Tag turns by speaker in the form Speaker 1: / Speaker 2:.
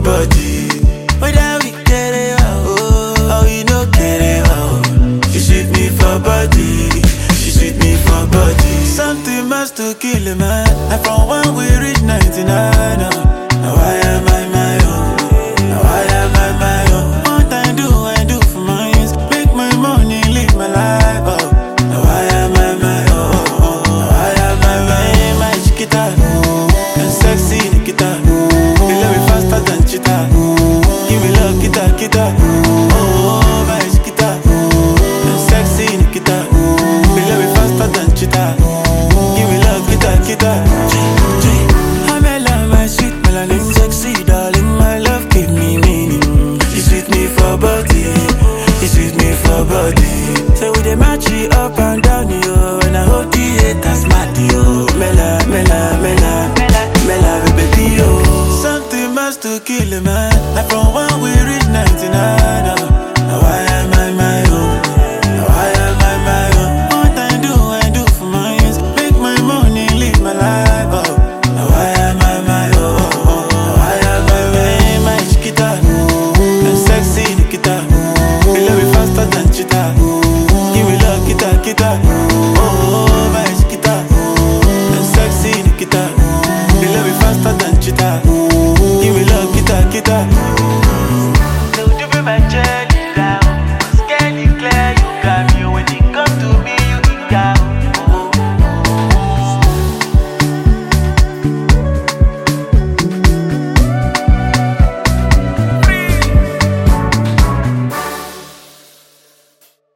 Speaker 1: body. Whether we get it or we no get it she sweet me for body. She sweet me for body. Something must to kill a man. And from when we reach 99, now why am I my own? Now why am I my own? What I do for mine. Make my money, live my life now why am I my own? Now why am I my chiquita? And sexy Nikita. You love me faster than cheetah. Give me love, kita. Oh, my chiquita. And sexy Nikita. You love me faster than cheetah. Give me love, kita. I'm in love, my sweet melanin, sexy darling. My love give me meaning. She sweet me for body. She sweet me for body. So we dey match it up and down, yo. And I hope the haters mad, yo. Mela, baby, yo. Something must to kill a man. Like from when we reach 99, now why am I my own? Now why am I my own? What I do for mine. Make my money, live my life now why am I my own? Now why am I my chiquita? And sexy Nikita. You love me faster than cheetah. Give me love, kita. Oh, my chiquita. And sexy Nikita. You love me faster than cheetah. Give me love, kita.